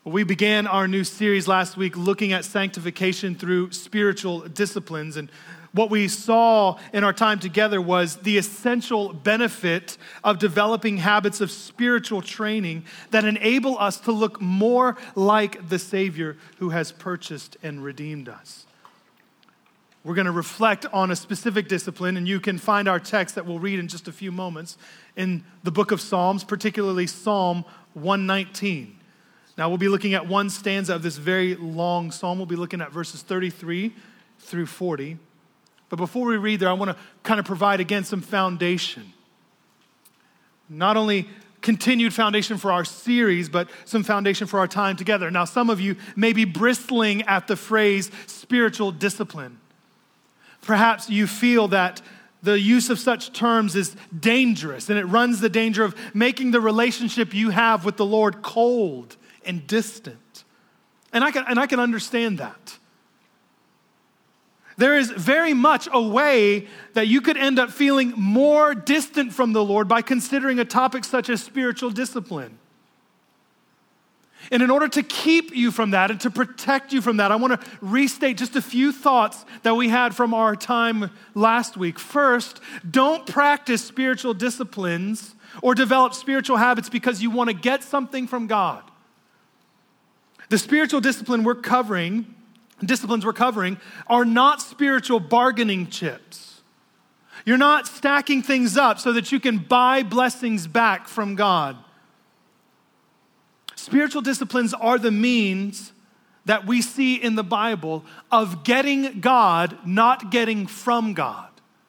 We began our new series last week looking at sanctification through spiritual disciplines. And what we saw in our time together was the essential benefit of developing habits of spiritual training that enable us to look more like the Savior who has purchased and redeemed us. We're going to reflect on a specific discipline, and you can find our text that we'll read in just a few moments in the book of Psalms, particularly Psalm 119. Now, we'll be looking at one stanza of this very long psalm. We'll be looking at verses 33 through 40. But before we read there, I want to kind of provide, again, some foundation. Not only continued foundation for our series, but some foundation for our time together. Now, some of you may be bristling at the phrase spiritual discipline. Perhaps you feel that the use of such terms is dangerous, and it runs the danger of making the relationship you have with the Lord cold and distant. And I can understand that. There is very much a way that you could end up feeling more distant from the Lord by considering a topic such as spiritual discipline. And in order to keep you from that and to protect you from that, I want to restate just a few thoughts that we had from our time last week. First, don't practice spiritual disciplines or develop spiritual habits because you want to get something from God. The spiritual disciplines we're covering are not spiritual bargaining chips. You're not stacking things up so that you can buy blessings back from God. Spiritual disciplines are the means that we see in the Bible of getting God, not getting from God.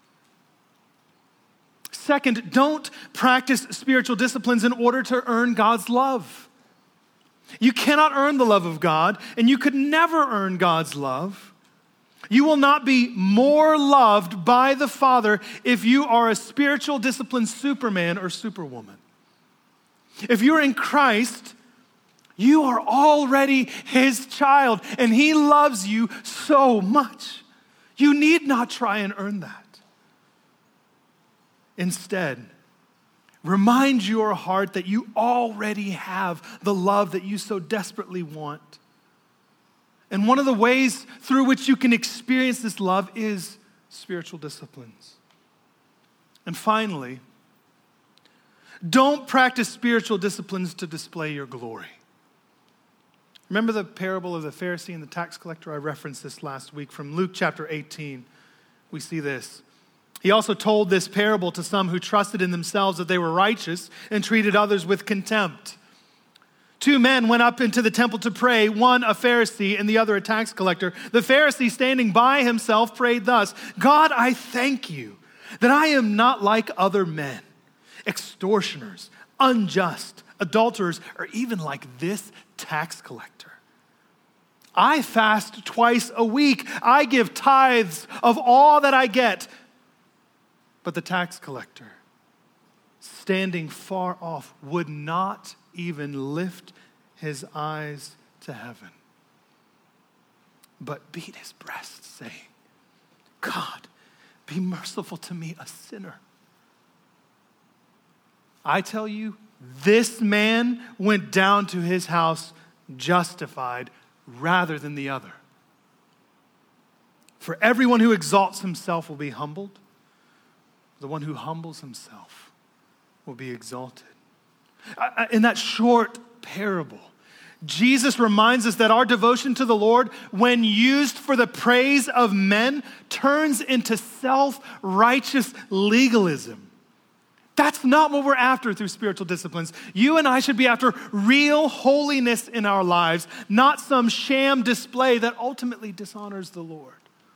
Second, don't practice spiritual disciplines in order to earn God's love. You cannot earn the love of God, and you could never earn God's love. You will not be more loved by the Father if you are a spiritual discipline superman or superwoman. If you're in Christ, you are already His child, and He loves you so much. You need not try and earn that. Instead, remind your heart that you already have the love that you so desperately want. And one of the ways through which you can experience this love is spiritual disciplines. And finally, don't practice spiritual disciplines to display your glory. Remember the parable of the Pharisee and the tax collector? I referenced this last week from Luke chapter 18. We see this. He also told this parable to some who trusted in themselves that they were righteous and treated others with contempt. Two men went up into the temple to pray, one a Pharisee and the other a tax collector. The Pharisee, standing by himself, prayed thus, God, I thank you that I am not like other men, extortioners, unjust, adulterers, or even like this tax collector. I fast twice a week. I give tithes of all that I get. But the tax collector, standing far off, would not even lift his eyes to heaven, but beat his breast, saying, God, be merciful to me, a sinner. I tell you, this man went down to his house justified rather than the other. For everyone who exalts himself will be humbled. The one who humbles himself will be exalted. In that short parable, Jesus reminds us that our devotion to the Lord, when used for the praise of men, turns into self-righteous legalism. That's not what we're after through spiritual disciplines. You and I should be after real holiness in our lives, not some sham display that ultimately dishonors the Lord.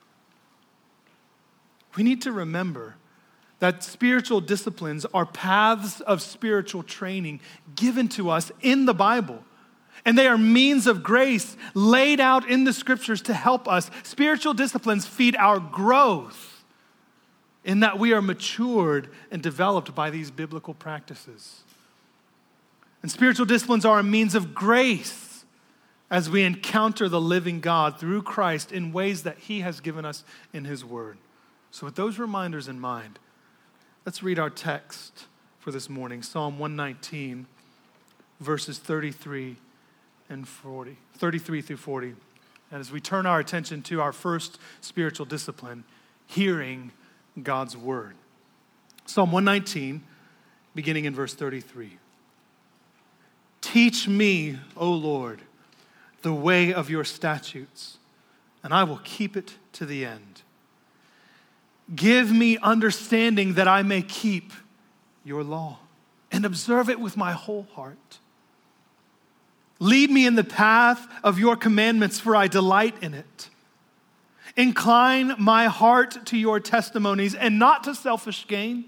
We need to remember that spiritual disciplines are paths of spiritual training given to us in the Bible. And they are means of grace laid out in the scriptures to help us. Spiritual disciplines feed our growth in that we are matured and developed by these biblical practices. And spiritual disciplines are a means of grace as we encounter the living God through Christ in ways that He has given us in His Word. So with those reminders in mind, let's read our text for this morning, Psalm 119, verses 33 and 40, 33 through 40. And as we turn our attention to our first spiritual discipline, hearing God's word. Psalm 119, beginning in verse 33. Teach me, O Lord, the way of your statutes, and I will keep it to the end. Give me understanding that I may keep your law and observe it with my whole heart. Lead me in the path of your commandments, for I delight in it. Incline my heart to your testimonies and not to selfish gain.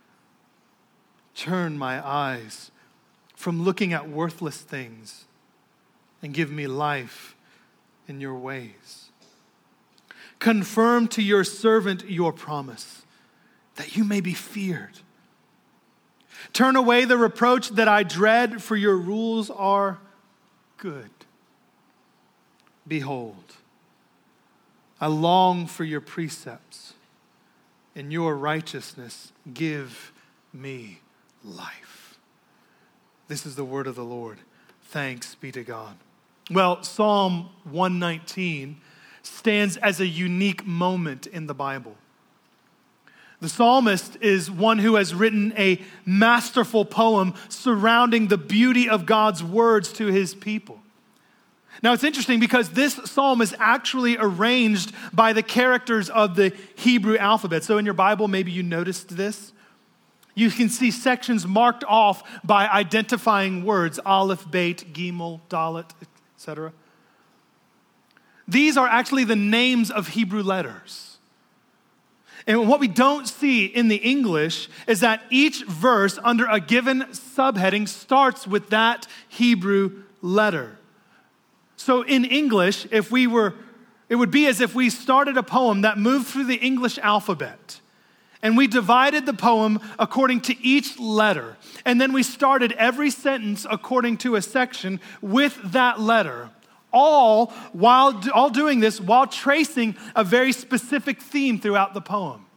Turn my eyes from looking at worthless things and give me life in your ways. Confirm to your servant your promise, that you may be feared. Turn away the reproach that I dread, for your rules are good. Behold, I long for your precepts. In your righteousness, give me life. This is the word of the Lord. Thanks be to God. Well, Psalm 119 stands as a unique moment in the Bible. The psalmist is one who has written a masterful poem surrounding the beauty of God's words to his people. Now it's interesting because this psalm is actually arranged by the characters of the Hebrew alphabet. So in your Bible, maybe you noticed this. You can see sections marked off by identifying words, Aleph, Beit, Gimel, Dalet, etc. These are actually the names of Hebrew letters. And what we don't see in the English is that each verse under a given subheading starts with that Hebrew letter. So in English, it would be as if we started a poem that moved through the English alphabet. And we divided the poem according to each letter. And then we started every sentence according to a section with that letter. All doing this while tracing a very specific theme throughout the poem.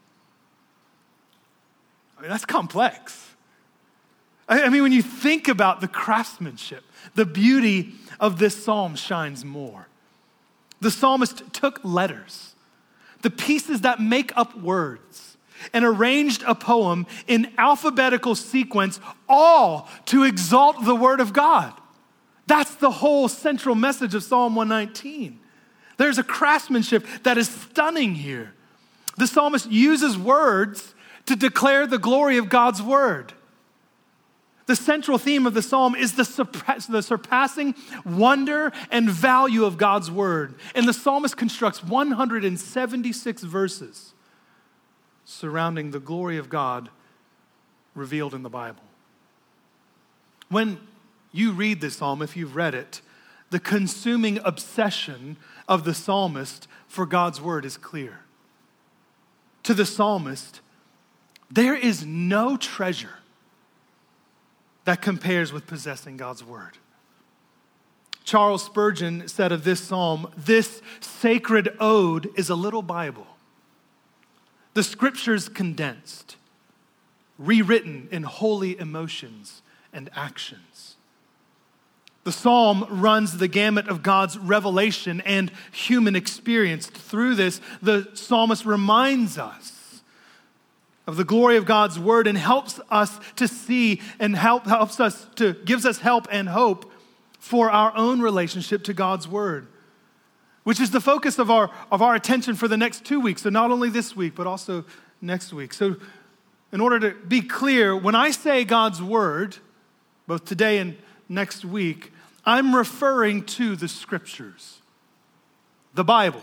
I mean, that's complex. I mean, when you think about the craftsmanship, the beauty of this psalm shines more. The psalmist took letters, the pieces that make up words, and arranged a poem in alphabetical sequence, all to exalt the word of God. That's the whole central message of Psalm 119. There's a craftsmanship that is stunning here. The psalmist uses words to declare the glory of God's word. The central theme of the psalm is the surpassing wonder and value of God's word. And the psalmist constructs 176 verses surrounding the glory of God revealed in the Bible. When you read this psalm, if you've read it, the consuming obsession of the psalmist for God's word is clear. To the psalmist, there is no treasure that compares with possessing God's word. Charles Spurgeon said of this psalm, this sacred ode is a little Bible. The scriptures condensed, rewritten in holy emotions and actions. The psalm runs the gamut of God's revelation and human experience. Through this, the psalmist reminds us of the glory of God's word and helps us to see and gives us help and hope for our own relationship to God's word, which is the focus of our attention for the next 2 weeks. So not only this week, but also next week. So in order to be clear, when I say God's word, both today and next week, I'm referring to the scriptures, the Bible.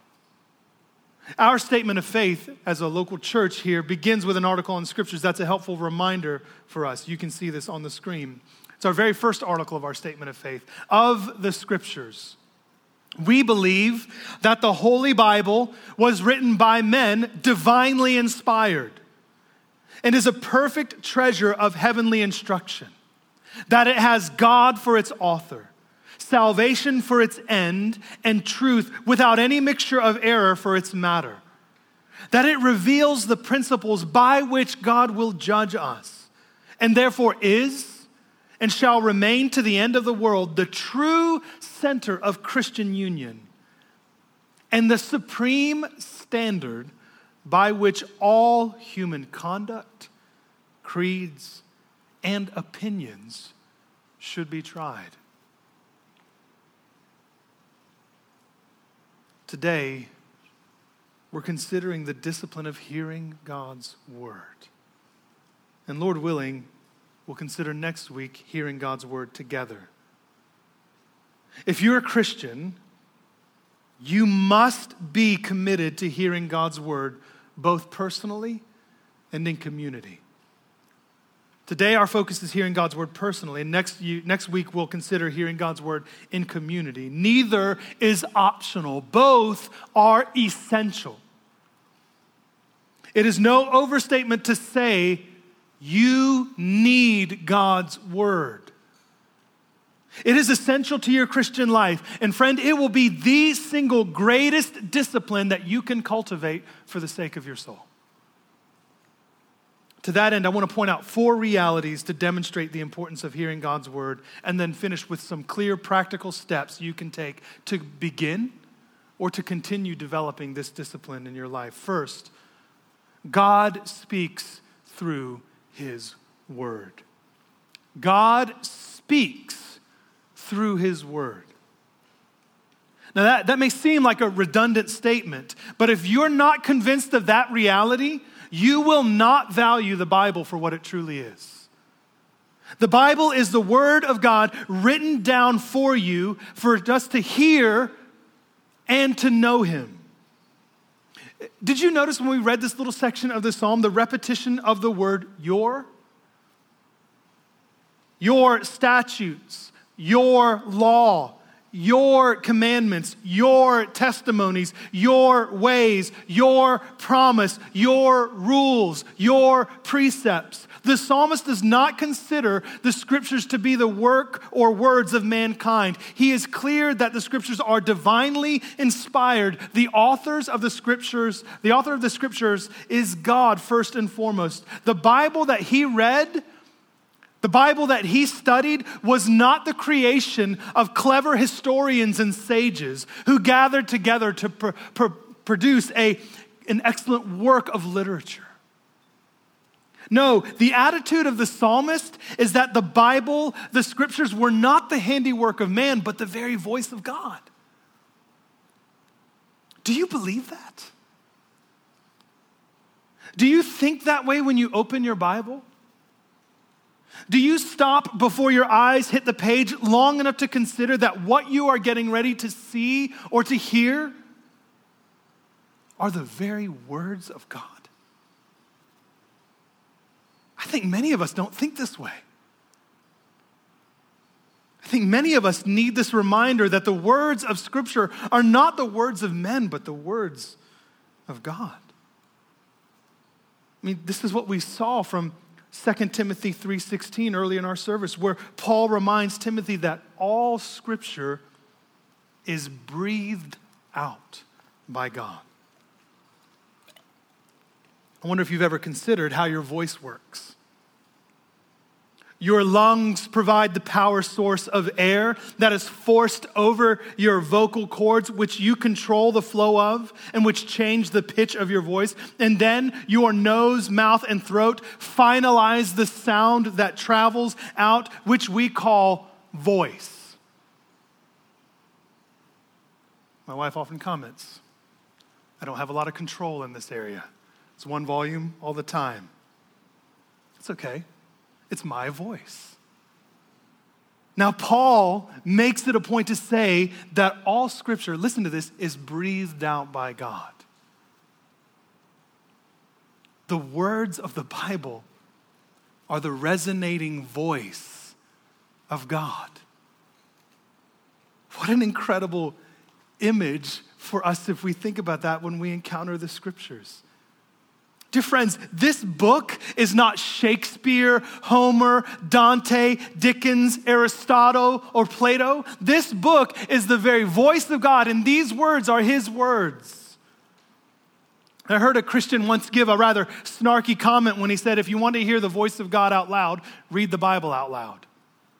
Our statement of faith as a local church here begins with an article on scriptures. That's a helpful reminder for us. You can see this on the screen. It's our very first article of our statement of faith. Of the scriptures, we believe that the Holy Bible was written by men divinely inspired and is a perfect treasure of heavenly instruction. That it has God for its author, salvation for its end, and truth without any mixture of error for its matter. That it reveals the principles by which God will judge us, and therefore is and shall remain to the end of the world the true center of Christian union and the supreme standard by which all human conduct, creeds, and opinions should be tried. Today, we're considering the discipline of hearing God's word. And Lord willing, we'll consider next week hearing God's word together. If you're a Christian, you must be committed to hearing God's word both personally and in community. Today, our focus is hearing God's word personally, and next week we'll consider hearing God's word in community. Neither is optional. Both are essential. It is no overstatement to say you need God's word. It is essential to your Christian life. And friend, it will be the single greatest discipline that you can cultivate for the sake of your soul. To that end, I want to point out 4 realities to demonstrate the importance of hearing God's word, and then finish with some clear practical steps you can take to begin or to continue developing this discipline in your life. First, God speaks through his word. God speaks through his word. Now that may seem like a redundant statement, but if you're not convinced of that reality, you will not value the Bible for what it truly is. The Bible is the word of God written down for you for us to hear and to know him. Did you notice when we read this little section of the psalm, the repetition of the word your statutes, your law, your commandments, your testimonies, your ways, your promise, your rules, your precepts. The psalmist does not consider the scriptures to be the work or words of mankind. He is clear that the scriptures are divinely inspired. The author of the scriptures is God first and foremost. The Bible that he read, the Bible that he studied, was not the creation of clever historians and sages who gathered together to produce an excellent work of literature. No, the attitude of the psalmist is that the Bible, the scriptures, were not the handiwork of man, but the very voice of God. Do you believe that? Do you think that way when you open your Bible? Do you stop before your eyes hit the page long enough to consider that what you are getting ready to see or to hear are the very words of God? I think many of us don't think this way. I think many of us need this reminder that the words of Scripture are not the words of men, but the words of God. I mean, this is what we saw from 2 Timothy 3:16 early in our service, where Paul reminds Timothy that all Scripture is breathed out by God. I wonder if you've ever considered how your voice works. Your lungs provide the power source of air that is forced over your vocal cords, which you control the flow of and which change the pitch of your voice. And then your nose, mouth, and throat finalize the sound that travels out, which we call voice. My wife often comments, I don't have a lot of control in this area. It's one volume all the time. It's okay. It's my voice. Now, Paul makes it a point to say that all Scripture, listen to this, is breathed out by God. The words of the Bible are the resonating voice of God. What an incredible image for us if we think about that when we encounter the Scriptures. Dear friends, this book is not Shakespeare, Homer, Dante, Dickens, Aristotle, or Plato. This book is the very voice of God, and these words are his words. I heard a Christian once give a rather snarky comment when he said, if you want to hear the voice of God out loud, read the Bible out loud.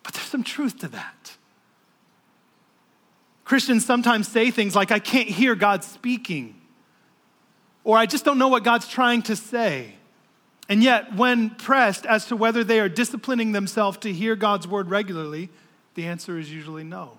But there's some truth to that. Christians sometimes say things like, I can't hear God speaking, or I just don't know what God's trying to say. And yet, when pressed as to whether they are disciplining themselves to hear God's word regularly, the answer is usually no.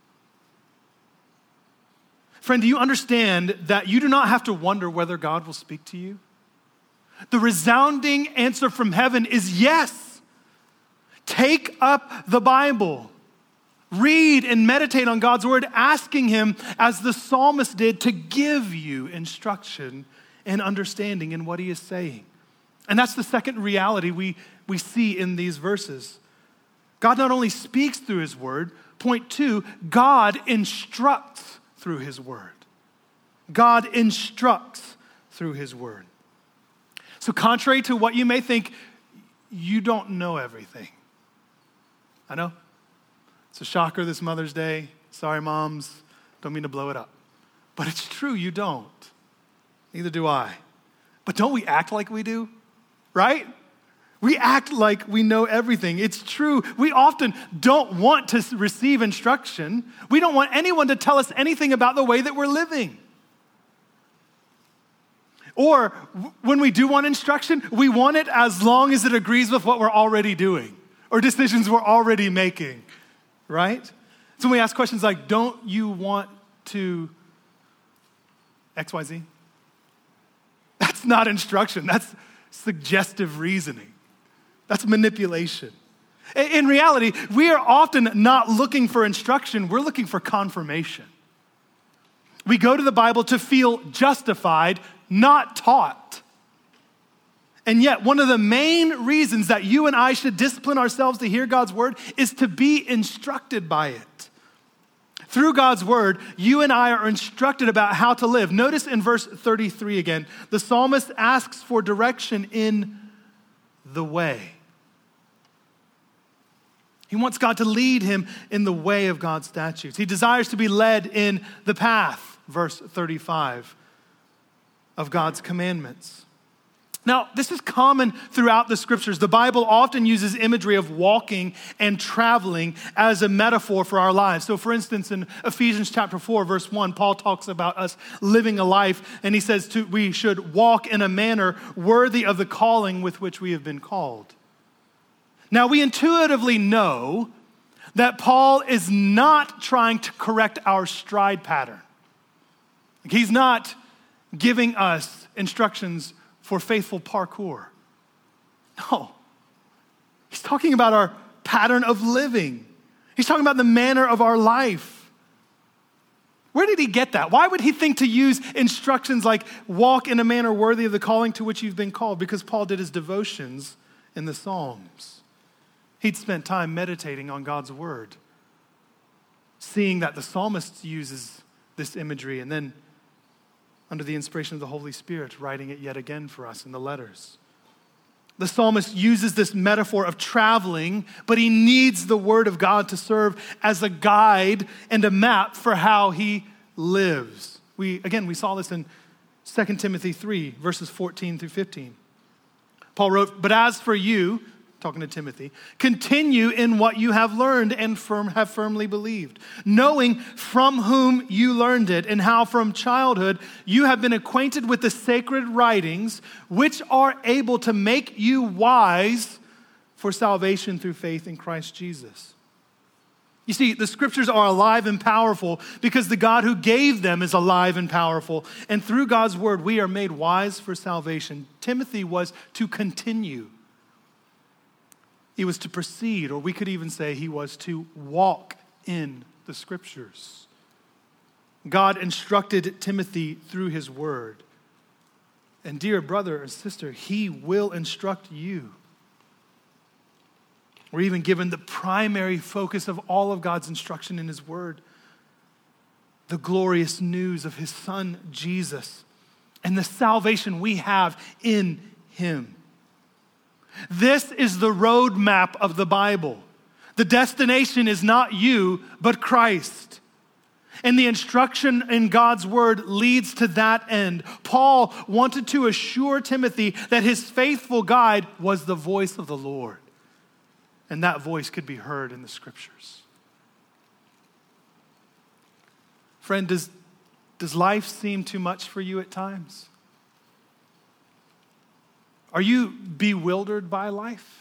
Friend, do you understand that you do not have to wonder whether God will speak to you? The resounding answer from heaven is yes. Take up the Bible. Read and meditate on God's word, asking him, as the psalmist did, to give you instruction and understanding in what he is saying. And that's the second reality we see in these verses. God not only speaks through his word, point two, God instructs through his word. God instructs through his word. So contrary to what you may think, you don't know everything. I know. It's a shocker this Mother's Day. Sorry, moms. Don't mean to blow it up. But it's true, you don't. Neither do I. But don't we act like we do? Right? We act like we know everything. It's true. We often don't want to receive instruction. We don't want anyone to tell us anything about the way that we're living. Or when we do want instruction, we want it as long as it agrees with what we're already doing or decisions we're already making, right? So when we ask questions like, don't you want to XYZ? That's not instruction. That's suggestive reasoning. That's manipulation. In reality, we are often not looking for instruction. We're looking for confirmation. We go to the Bible to feel justified, not taught. And yet, one of the main reasons that you and I should discipline ourselves to hear God's word is to be instructed by it. Through God's word, you and I are instructed about how to live. Notice in verse 33 again, the psalmist asks for direction in the way. He wants God to lead him in the way of God's statutes. He desires to be led in the path, verse 35, of God's commandments. Now, this is common throughout the scriptures. The Bible often uses imagery of walking and traveling as a metaphor for our lives. So for instance, in Ephesians chapter 4, verse 1, Paul talks about us living a life, and he says we should walk in a manner worthy of the calling with which we have been called. Now, we intuitively know that Paul is not trying to correct our stride pattern. He's not giving us instructions for faithful parkour. No. He's talking about our pattern of living. He's talking about the manner of our life. Where did he get that? Why would he think to use instructions like walk in a manner worthy of the calling to which you've been called? Because Paul did his devotions in the Psalms. He'd spent time meditating on God's word, seeing that the psalmist uses this imagery, and then under the inspiration of the Holy Spirit, writing it yet again for us in the letters. The psalmist uses this metaphor of traveling, but he needs the word of God to serve as a guide and a map for how he lives. We saw this in 2 Timothy 3, verses 14 through 15. Paul wrote, "But as for you," talking to Timothy, "continue in what you have learned and have firmly believed, knowing from whom you learned it and how from childhood you have been acquainted with the sacred writings, which are able to make you wise for salvation through faith in Christ Jesus." You see, the scriptures are alive and powerful because the God who gave them is alive and powerful. And through God's word, we are made wise for salvation. Timothy was to continue. He was to proceed, or we could even say he was to walk in the scriptures. God instructed Timothy through his word. And dear brother or sister, he will instruct you. We're even given the primary focus of all of God's instruction in his word, the glorious news of his son, Jesus, and the salvation we have in him. This is the roadmap of the Bible. The destination is not you, but Christ. And the instruction in God's word leads to that end. Paul wanted to assure Timothy that his faithful guide was the voice of the Lord. and that voice could be heard in the scriptures. Friend, does life seem too much for you at times? Are you bewildered by life?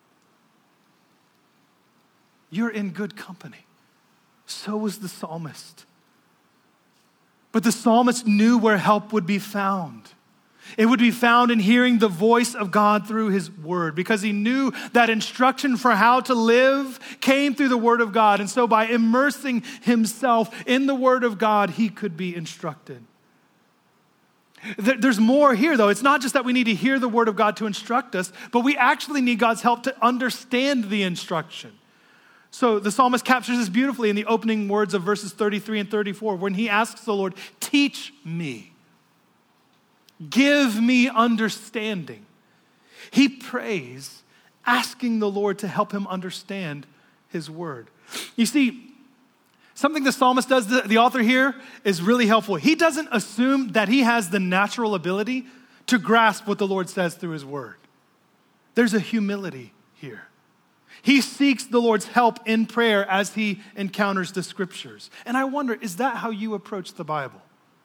You're in good company. So was the psalmist. But the psalmist knew where help would be found. It would be found in hearing the voice of God through his word, because he knew that instruction for how to live came through the word of God. And so by immersing himself in the word of God, he could be instructed. There's more here, though. It's not just that we need to hear the word of God to instruct us, but we actually need God's help to understand the instruction. So the psalmist captures this beautifully in the opening words of verses 33 and 34, when he asks the Lord, "Teach me. Give me understanding." He prays, asking the Lord to help him understand his word. You see, something the psalmist does, the author here, is really helpful. He doesn't assume that he has the natural ability to grasp what the Lord says through his word. There's a humility here. He seeks the Lord's help in prayer as he encounters the scriptures. And I wonder, is that how you approach the Bible?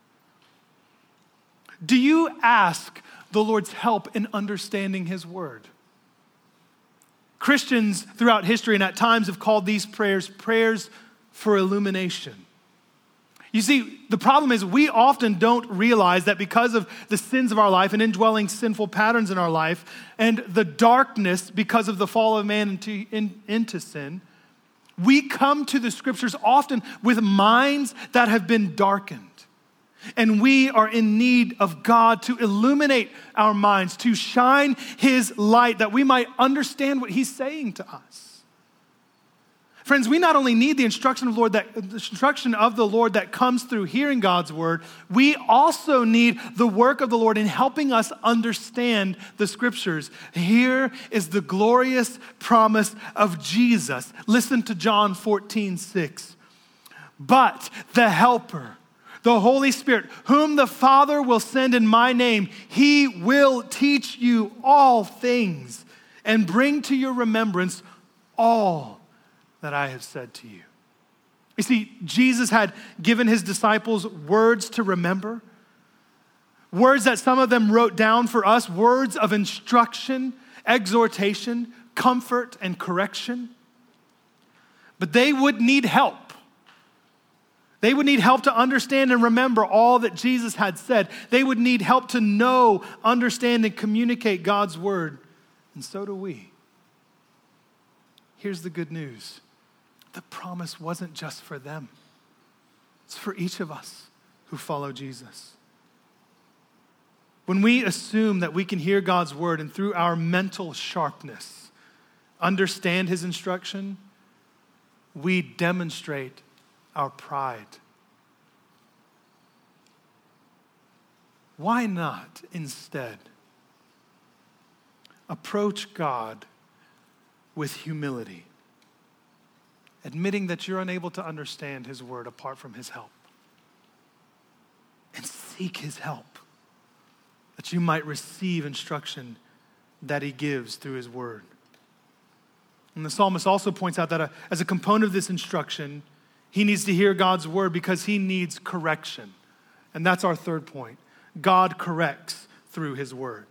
Do you ask the Lord's help in understanding his word? Christians throughout history and at times have called these prayers for illumination. You see, the problem is we often don't realize that because of the sins of our life and indwelling sinful patterns in our life and the darkness because of the fall of man into sin, we come to the scriptures often with minds that have been darkened. And we are in need of God to illuminate our minds, to shine his light that we might understand what he's saying to us. Friends, we not only need the instruction of the Lord that comes through hearing God's word, we also need the work of the Lord in helping us understand the scriptures. Here is the glorious promise of Jesus. Listen to John 14:6. "But the Helper, the Holy Spirit, whom the Father will send in my name, he will teach you all things and bring to your remembrance all that I have said to you." You see, Jesus had given his disciples words to remember, words that some of them wrote down for us, words of instruction, exhortation, comfort, and correction. But they would need help. They would need help to understand and remember all that Jesus had said. They would need help to know, understand, and communicate God's word. And so do we. Here's the good news. The promise wasn't just for them. It's for each of us who follow Jesus. When we assume that we can hear God's word and through our mental sharpness understand his instruction, we demonstrate our pride. Why not instead approach God with humility, admitting that you're unable to understand his word apart from his help, and seek his help that you might receive instruction that he gives through his word? And the psalmist also points out that as a component of this instruction, he needs to hear God's word because he needs correction. And that's our third point. God corrects through his word.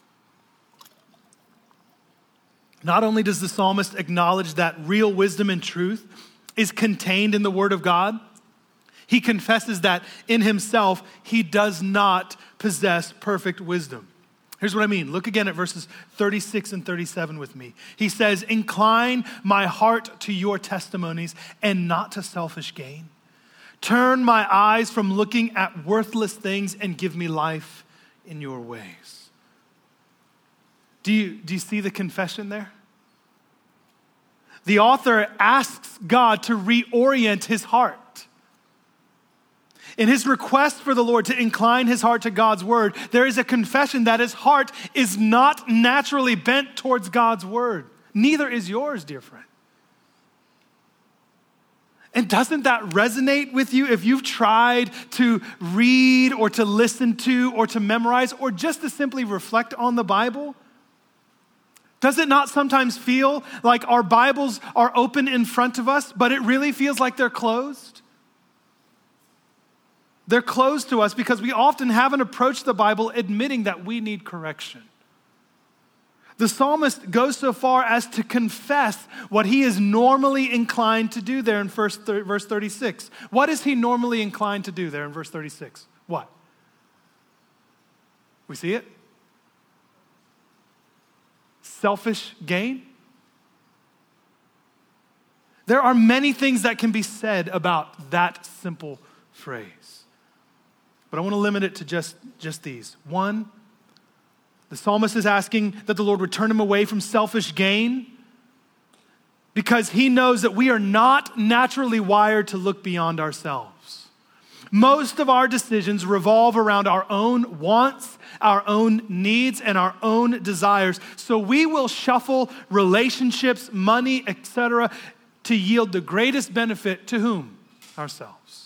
Not only does the psalmist acknowledge that real wisdom and truth is contained in the word of God, he confesses that in himself, he does not possess perfect wisdom. Here's what I mean. Look again at verses 36 and 37 with me. He says, "Incline my heart to your testimonies and not to selfish gain. Turn my eyes from looking at worthless things and give me life in your ways." Do you see the confession there? The author asks God to reorient his heart. In his request for the Lord to incline his heart to God's word, there is a confession that his heart is not naturally bent towards God's word. Neither is yours, dear friend. And doesn't that resonate with you if you've tried to read or to listen to or to memorize or just to simply reflect on the Bible? Does it not sometimes feel like our Bibles are open in front of us, but it really feels like they're closed? They're closed to us because we often haven't approached the Bible admitting that we need correction. The psalmist goes so far as to confess what he is normally inclined to do there in verse 36. What is he normally inclined to do there in verse 36? What? We see it? Selfish gain? There are many things that can be said about that simple phrase. But I want to limit it to just these. One, the psalmist is asking that the Lord would turn him away from selfish gain because he knows that we are not naturally wired to look beyond ourselves. Most of our decisions revolve around our own wants, our own needs, and our own desires. So we will shuffle relationships, money, etc., to yield the greatest benefit to whom? Ourselves.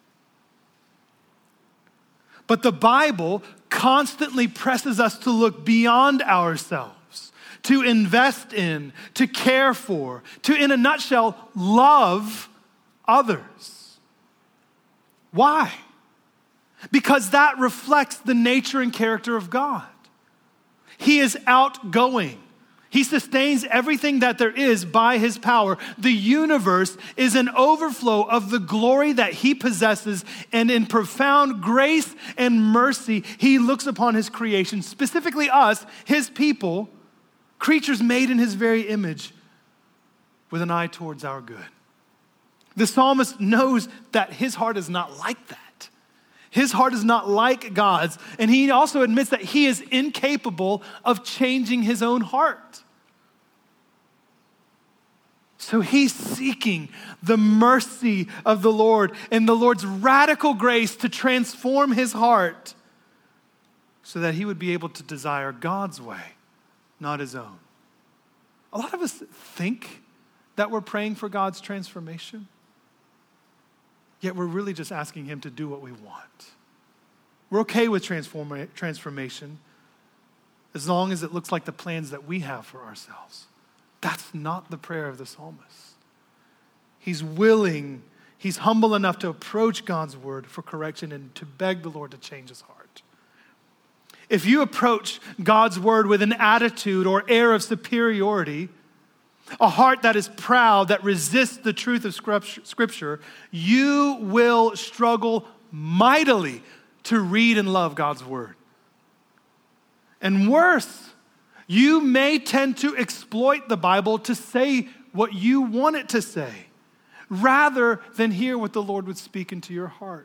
But the Bible constantly presses us to look beyond ourselves, to invest in, to care for, to, in a nutshell, love others. Why? Because that reflects the nature and character of God. He is outgoing. He sustains everything that there is by his power. The universe is an overflow of the glory that he possesses, and in profound grace and mercy, he looks upon his creation, specifically us, his people, creatures made in his very image, with an eye towards our good. The psalmist knows that his heart is not like that. His heart is not like God's, and he also admits that he is incapable of changing his own heart. So he's seeking the mercy of the Lord and the Lord's radical grace to transform his heart so that he would be able to desire God's way, not his own. A lot of us think that we're praying for God's transformation, yet we're really just asking him to do what we want. We're okay with transformation as long as it looks like the plans that we have for ourselves. That's not the prayer of the psalmist. He's willing, he's humble enough to approach God's word for correction and to beg the Lord to change his heart. If you approach God's word with an attitude or air of superiority, a heart that is proud, that resists the truth of Scripture, you will struggle mightily to read and love God's word. And worse, you may tend to exploit the Bible to say what you want it to say, rather than hear what the Lord would speak into your heart.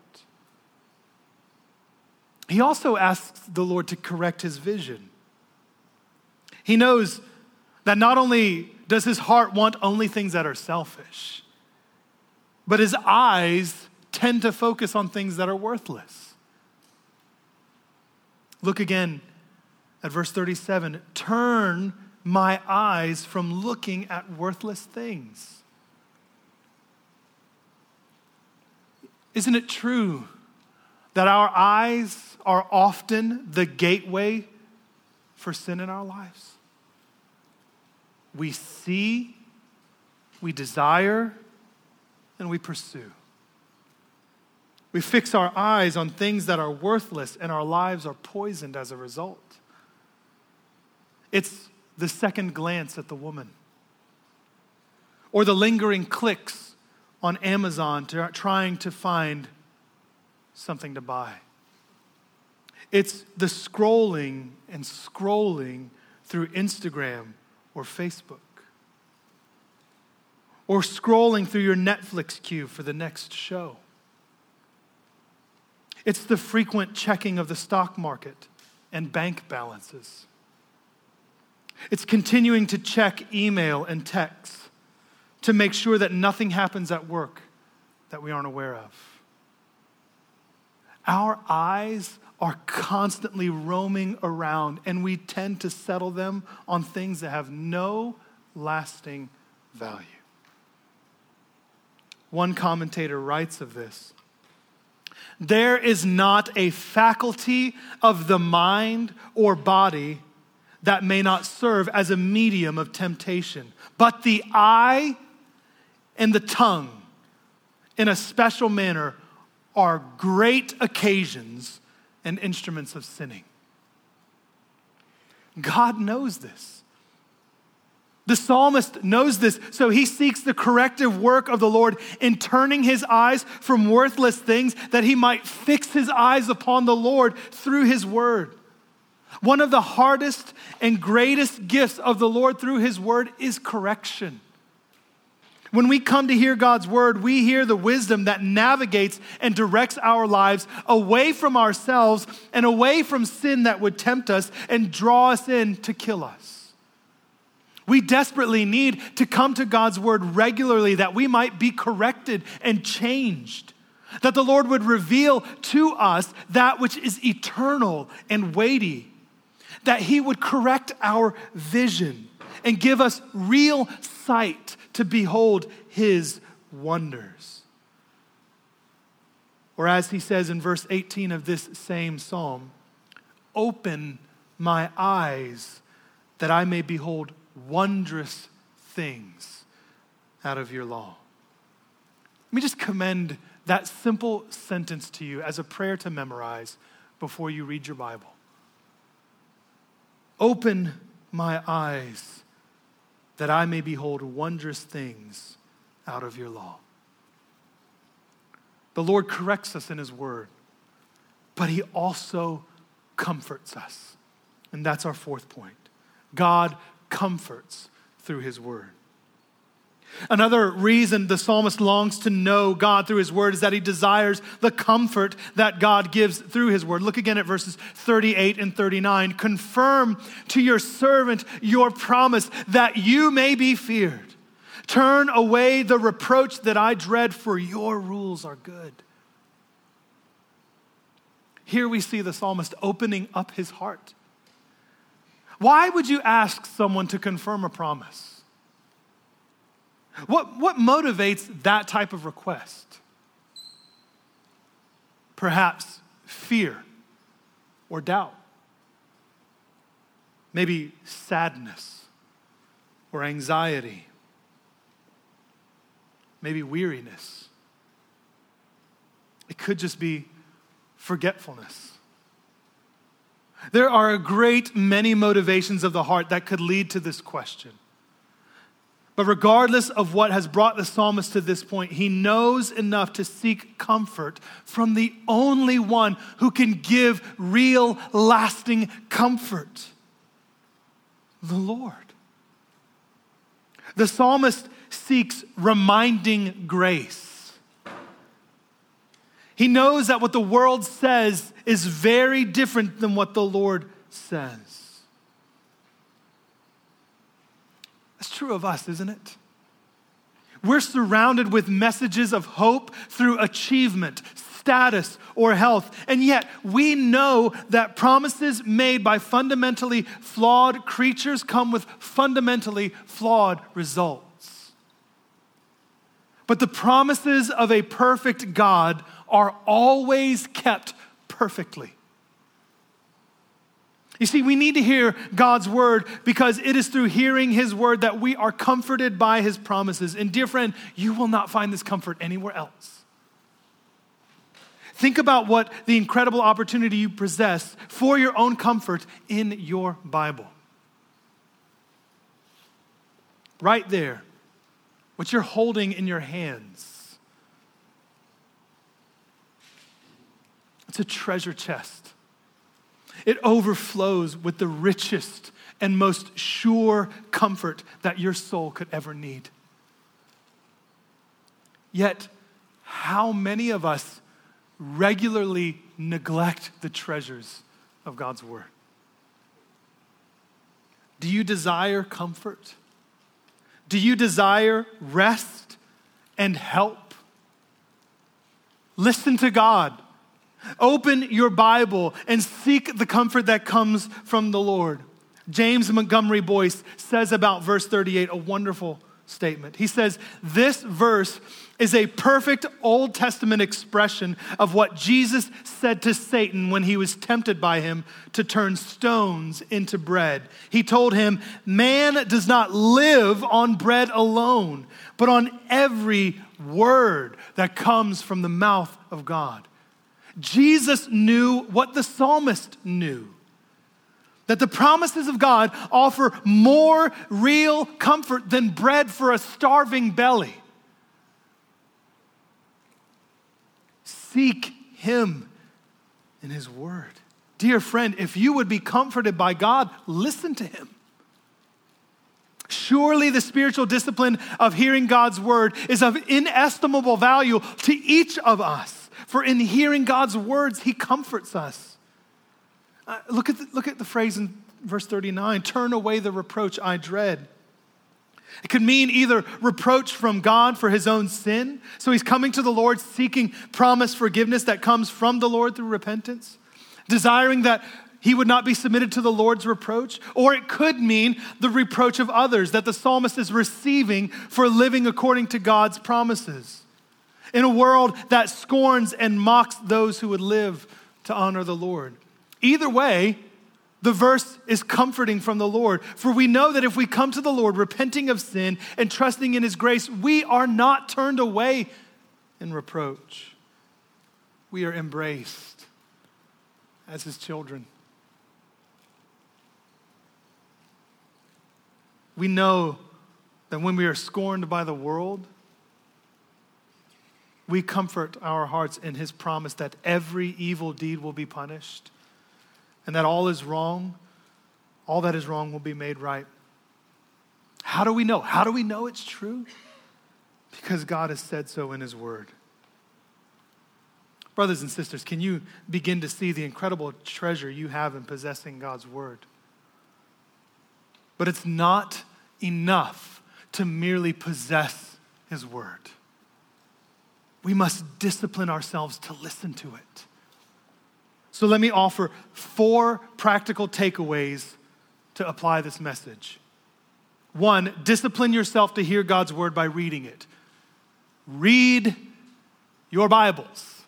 He also asks the Lord to correct his vision. He knows that not only does his heart want only things that are selfish, but his eyes tend to focus on things that are worthless. Look again at verse 37. Turn my eyes from looking at worthless things. Isn't it true that our eyes are often the gateway for sin in our lives? We see, we desire, and we pursue. We fix our eyes on things that are worthless, and our lives are poisoned as a result. It's the second glance at the woman, or the lingering clicks on Amazon trying to find something to buy. It's the scrolling and scrolling through Instagram or Facebook, or scrolling through your Netflix queue for the next show. It's the frequent checking of the stock market and bank balances. It's continuing to check email and text to make sure that nothing happens at work that we aren't aware of. Our eyes are constantly roaming around, and we tend to settle them on things that have no lasting value. One commentator writes of this: there is not a faculty of the mind or body that may not serve as a medium of temptation, but the eye and the tongue in a special manner are great occasions and instruments of sinning. God knows this. The psalmist knows this, so he seeks the corrective work of the Lord in turning his eyes from worthless things that he might fix his eyes upon the Lord through his word. One of the hardest and greatest gifts of the Lord through his word is correction. When we come to hear God's word, we hear the wisdom that navigates and directs our lives away from ourselves and away from sin that would tempt us and draw us in to kill us. We desperately need to come to God's word regularly that we might be corrected and changed, that the Lord would reveal to us that which is eternal and weighty, that he would correct our vision and give us real sight to behold his wonders. Or as he says in verse 18 of this same psalm, open my eyes that I may behold wondrous things out of your law. Let me just commend that simple sentence to you as a prayer to memorize before you read your Bible. Open my eyes that I may behold wondrous things out of your law. The Lord corrects us in his word, but he also comforts us. And that's our fourth point. God comforts through his word. Another reason the psalmist longs to know God through his word is that he desires the comfort that God gives through his word. Look again at verses 38 and 39. Confirm to your servant your promise that you may be feared. Turn away the reproach that I dread, for your rules are good. Here we see the psalmist opening up his heart. Why would you ask someone to confirm a promise? What motivates that type of request? Perhaps fear or doubt. Maybe sadness or anxiety. Maybe weariness. It could just be forgetfulness. There are a great many motivations of the heart that could lead to this question. But regardless of what has brought the psalmist to this point, he knows enough to seek comfort from the only one who can give real, lasting comfort, the Lord. The psalmist seeks reminding grace. He knows that what the world says is very different than what the Lord says. That's true of us, isn't it? We're surrounded with messages of hope through achievement, status, or health. And yet we know that promises made by fundamentally flawed creatures come with fundamentally flawed results. But the promises of a perfect God are always kept perfectly. You see, we need to hear God's word because it is through hearing his word that we are comforted by his promises. And dear friend, you will not find this comfort anywhere else. Think about what the incredible opportunity you possess for your own comfort in your Bible. Right there, what you're holding in your hands. It's a treasure chest. It overflows with the richest and most sure comfort that your soul could ever need. Yet, how many of us regularly neglect the treasures of God's word? Do you desire comfort? Do you desire rest and help? Listen to God. Open your Bible and seek the comfort that comes from the Lord. James Montgomery Boyce says about verse 38 a wonderful statement. He says, this verse is a perfect Old Testament expression of what Jesus said to Satan when he was tempted by him to turn stones into bread. He told him, "Man does not live on bread alone, but on every word that comes from the mouth of God." Jesus knew what the psalmist knew, that the promises of God offer more real comfort than bread for a starving belly. Seek him in his word. Dear friend, if you would be comforted by God, listen to him. Surely the spiritual discipline of hearing God's word is of inestimable value to each of us. For in hearing God's words, he comforts us. Look at the phrase in verse 39, "Turn away the reproach I dread." It could mean either reproach from God for his own sin. So he's coming to the Lord seeking promised forgiveness that comes from the Lord through repentance, desiring that he would not be submitted to the Lord's reproach. Or it could mean the reproach of others that the psalmist is receiving for living according to God's promises in a world that scorns and mocks those who would live to honor the Lord. Either way, the verse is comforting from the Lord, for we know that if we come to the Lord repenting of sin and trusting in his grace, we are not turned away in reproach. We are embraced as his children. We know that when we are scorned by the world, we comfort our hearts in his promise that every evil deed will be punished, and that all is wrong, all that is wrong will be made right. How do we know? How do we know it's true? Because God has said so in his word. Brothers and sisters, can you begin to see the incredible treasure you have in possessing God's word? But it's not enough to merely possess his word. We must discipline ourselves to listen to it. So let me offer 4 practical takeaways to apply this message. 1, discipline yourself to hear God's word by reading it. Read your Bibles.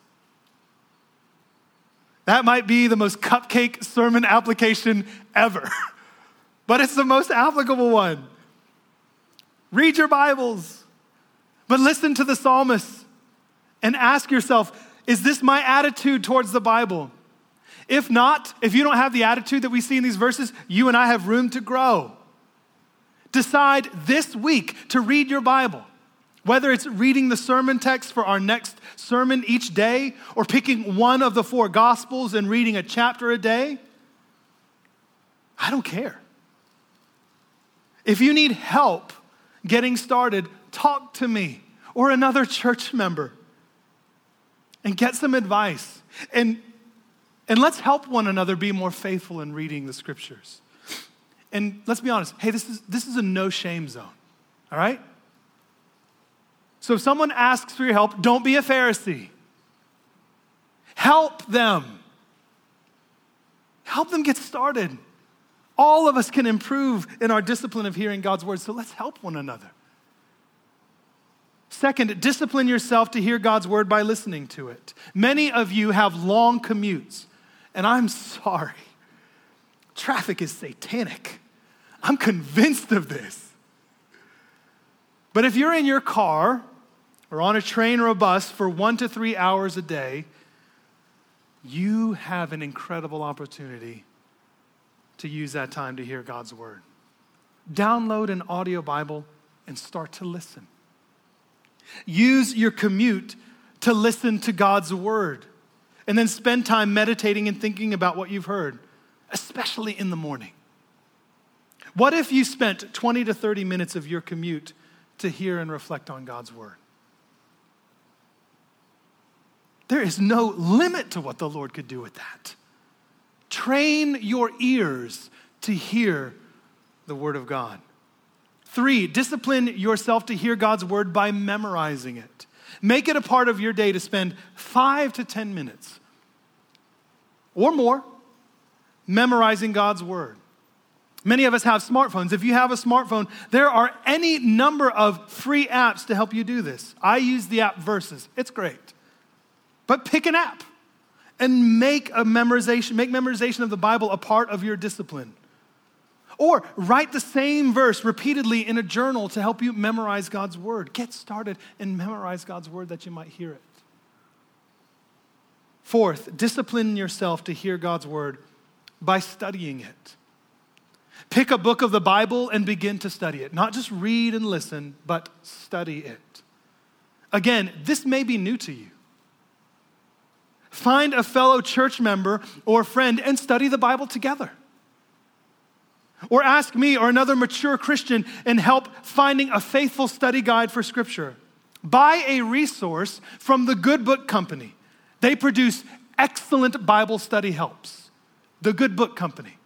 That might be the most cupcake sermon application ever, but it's the most applicable one. Read your Bibles, but listen to the psalmist and ask yourself, is this my attitude towards the Bible? If not, if you don't have the attitude that we see in these verses, you and I have room to grow. Decide this week to read your Bible, whether it's reading the sermon text for our next sermon each day or picking one of the 4 Gospels and reading a chapter a day. I don't care. If you need help getting started, talk to me or another church member and get some advice. And let's help one another be more faithful in reading the scriptures. And let's be honest, hey, this is a no-shame zone, all right? So if someone asks for your help, don't be a Pharisee. Help them. Help them get started. All of us can improve in our discipline of hearing God's word, so let's help one another. Second, discipline yourself to hear God's word by listening to it. Many of you have long commutes. And I'm sorry, traffic is satanic. I'm convinced of this. But if you're in your car or on a train or a bus for 1 to 3 hours a day, you have an incredible opportunity to use that time to hear God's word. Download an audio Bible and start to listen. Use your commute to listen to God's word. And then spend time meditating and thinking about what you've heard, especially in the morning. What if you spent 20 to 30 minutes of your commute to hear and reflect on God's word? There is no limit to what the Lord could do with that. Train your ears to hear the word of God. 3, discipline yourself to hear God's word by memorizing it. Make it a part of your day to spend 5 to 10 minutes or more memorizing God's word. Many of us have smartphones. If you have a smartphone, there are any number of free apps to help you do this. I use the app Verses. It's great. But pick an app and make memorization of the Bible a part of your discipline. Or write the same verse repeatedly in a journal to help you memorize God's word. Get started and memorize God's word that you might hear it. Fourth, discipline yourself to hear God's word by studying it. Pick a book of the Bible and begin to study it. Not just read and listen, but study it. Again, this may be new to you. Find a fellow church member or friend and study the Bible together. Or ask me or another mature Christian and help finding a faithful study guide for Scripture. Buy a resource from the Good Book Company. They produce excellent Bible study helps. The Good Book Company.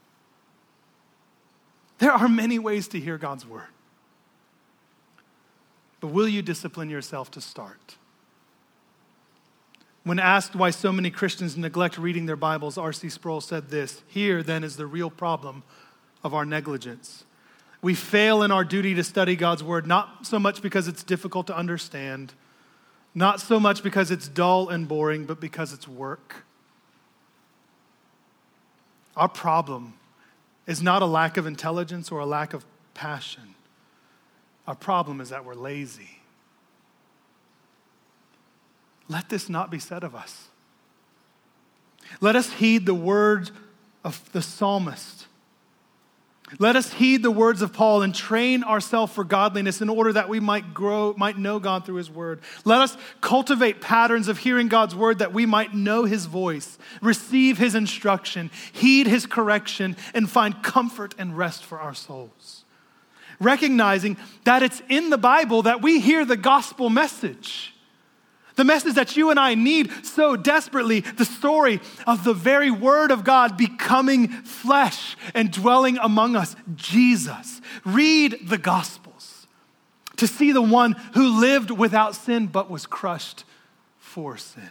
There are many ways to hear God's word. But will you discipline yourself to start? When asked why so many Christians neglect reading their Bibles, R.C. Sproul said this: "Here then is the real problem of our negligence. We fail in our duty to study God's word, not so much because it's difficult to understand, not so much because it's dull and boring, but because it's work." Our problem is not a lack of intelligence or a lack of passion. Our problem is that we're lazy. Let this not be said of us. Let us heed the words of the psalmist. Let us heed the words of Paul and train ourselves for godliness in order that we might know God through his word. Let us cultivate patterns of hearing God's word that we might know his voice, receive his instruction, heed his correction, and find comfort and rest for our souls. Recognizing that it's in the Bible that we hear the gospel message. The message that you and I need so desperately, the story of the very word of God becoming flesh and dwelling among us, Jesus. Read the Gospels to see the one who lived without sin but was crushed for sin.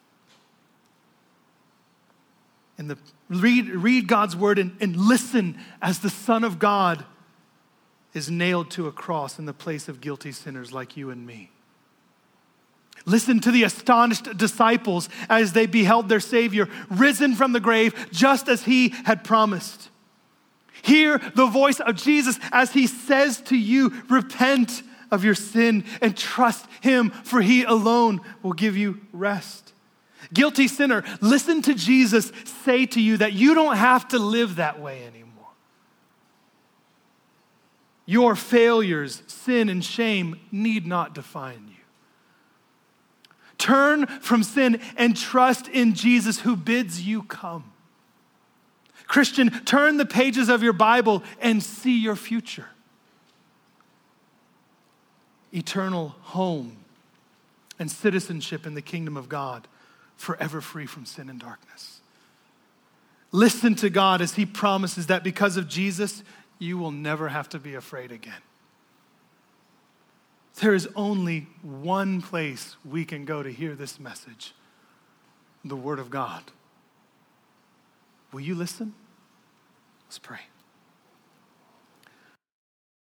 And read God's word and listen as the Son of God is nailed to a cross in the place of guilty sinners like you and me. Listen to the astonished disciples as they beheld their Savior risen from the grave just as he had promised. Hear the voice of Jesus as he says to you, repent of your sin and trust him, for he alone will give you rest. Guilty sinner, listen to Jesus say to you that you don't have to live that way anymore. Your failures, sin, and shame need not define you. Turn from sin and trust in Jesus who bids you come. Christian, turn the pages of your Bible and see your future. Eternal home and citizenship in the kingdom of God, forever free from sin and darkness. Listen to God as he promises that because of Jesus, you will never have to be afraid again. There is only one place we can go to hear this message, the Word of God. Will you listen? Let's pray.